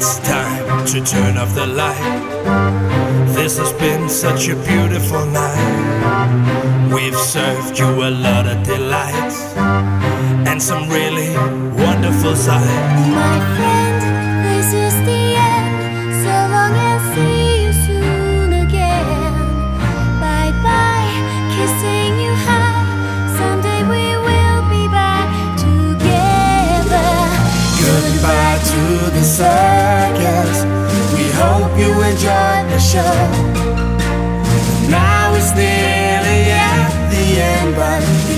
It's time to turn off the light. This has been such a beautiful night. We've served you a lot of delights and some really wonderful sights. My friend, this is the end. So long and see you soon again. Bye bye, kissing you high. Someday we will be back together. Goodbye to the circus. We hope you enjoyed the show.